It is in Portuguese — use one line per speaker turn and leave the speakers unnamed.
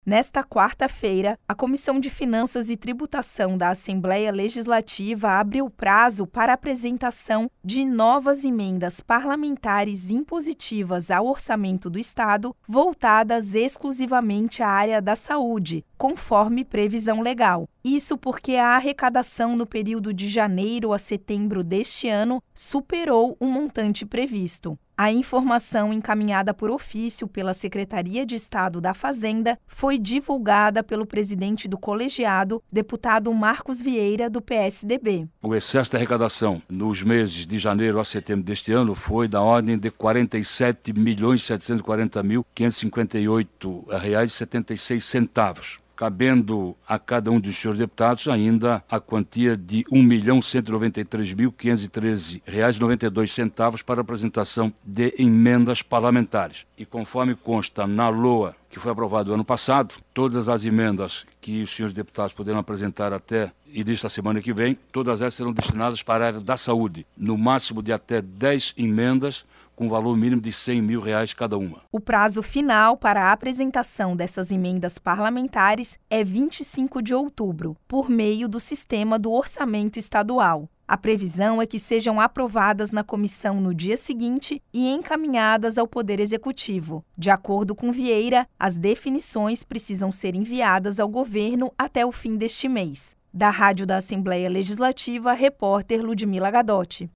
Nesta quarta-feira, a Comissão de Finanças e Tributação da Assembleia Legislativa abriu prazo para a apresentação de novas emendas parlamentares impositivas ao orçamento do Estado, voltadas exclusivamente à área da saúde, conforme previsão legal. Isso porque a arrecadação no período de janeiro a setembro deste ano superou o montante previsto. A informação encaminhada por ofício pela Secretaria de Estado da Fazenda foi divulgada pelo presidente do colegiado, deputado Marcos Vieira, do PSDB.
O excesso de arrecadação nos meses de janeiro a setembro deste ano foi da ordem de R$ 47.748.558,76, cabendo a cada um dos senhores deputados ainda a quantia de R$ 1.193.513,92 para apresentação de emendas parlamentares. E conforme consta na LOA, que foi aprovado ano passado, todas as emendas que os senhores deputados poderão apresentar até início da semana que vem, todas elas serão destinadas para a área da saúde, no máximo de até 10 emendas, com valor mínimo de R$ 100 mil cada uma.
O prazo final para a apresentação dessas emendas parlamentares é 25 de outubro, por meio do sistema do orçamento estadual. A previsão é que sejam aprovadas na comissão no dia seguinte e encaminhadas ao Poder Executivo. De acordo com Vieira, as definições precisam ser enviadas ao governo até o fim deste mês. Da Rádio da Assembleia Legislativa, repórter Ludmila Gadotti.